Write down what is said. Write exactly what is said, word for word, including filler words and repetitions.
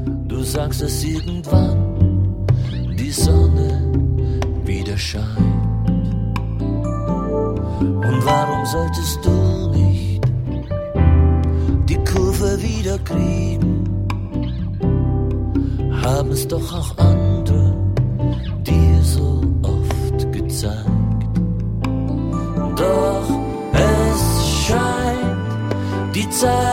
Du sagst, dass irgendwann die Sonne wieder scheint. Und warum solltest du nicht die Kurve wieder kriegen? Haben es doch auch andere dir so oft gezeigt. Doch es scheint, die Zeit